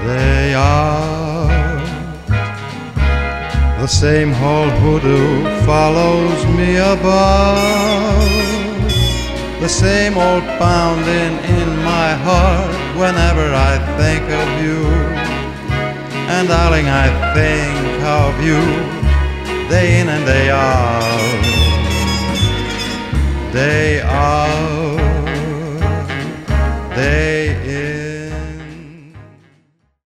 They are the same old voodoo follows me above, the same old pounding in my heart whenever I think of you. And darling, I think of you day in and day out.